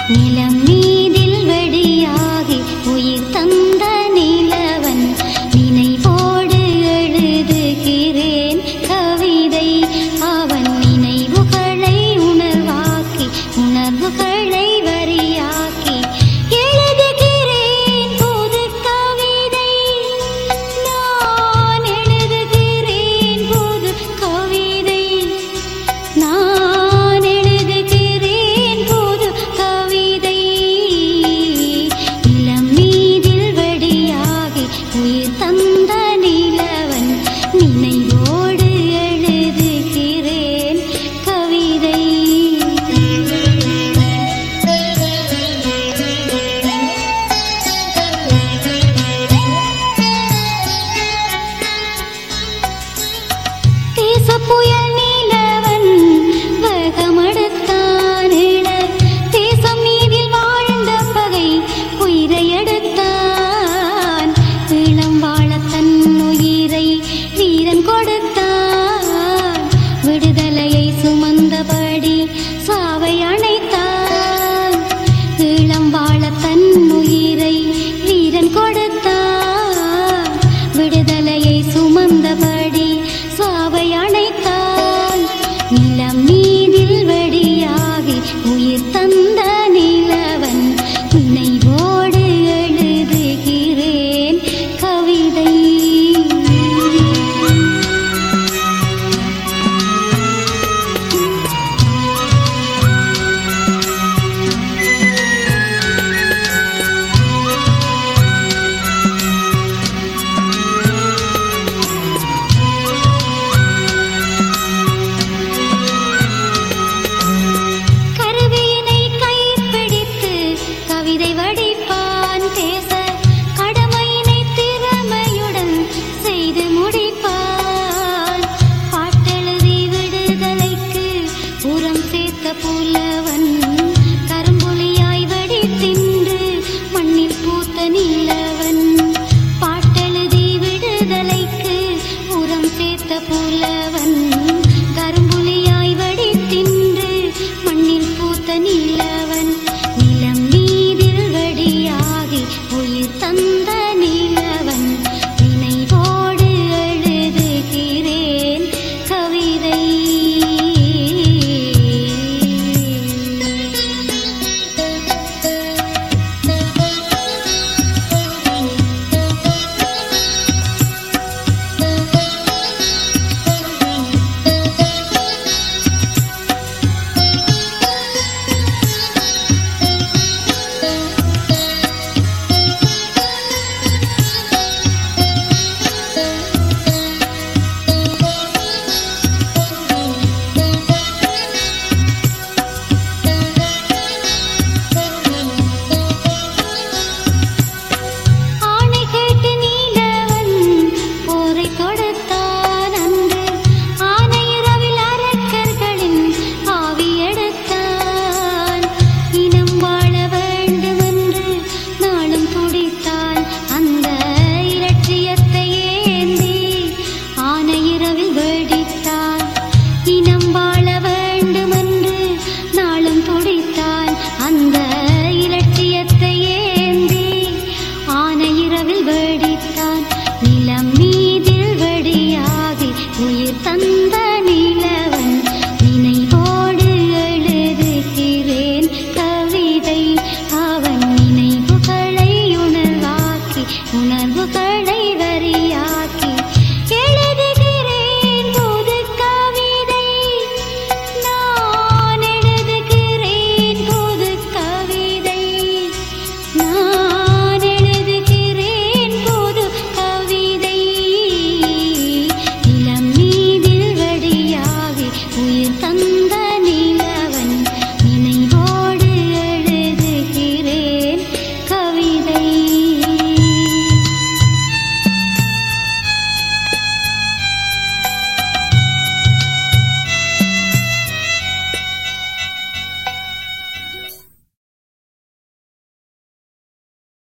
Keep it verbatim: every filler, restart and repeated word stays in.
நிலம் மீதில் வெடியாகி உயிர் தந்த நிலவன் நினைவோடு எழுதுகிறேன் கவிதை. அவன் நினைவுகளை உணர்வாக்கி உணர்வுகளை வரியாக்கி எழுதுகிறேன் புது கவிதை. நான் எழுதுகிறேன் புது கவிதை. நான் எழுதுகிறேன் புது கவிதை. நிலம் மீதில் வெடியாகி உயிர் தந்த நிலவன் நினைவோடு எழுதுகிறேன் கவிதை. தேசப்புயல் நிலவன் வேகமெடுத்தான் இட தேசம் மீதில் வாழ்ந்த பகை உயிரை எடுத்தான். இளம் வாழ தன் உயிரை வீரன் கொடுத்தான். விடுதலையை சுமந்தபடி சாவை அணைத்தான். இளம் வாழ தன் உயிரை வீரன் கொடுத்தான். விடுதலையை சுமந்தபடி சாவை அணைத்தான். நிலம் மீதில் வெடியாகி உயிர் தந்த நிலவன் நினைவோடு எழுதுகிறேன் கவிதை. கருவியினை கைப்பிடித்து கவிதை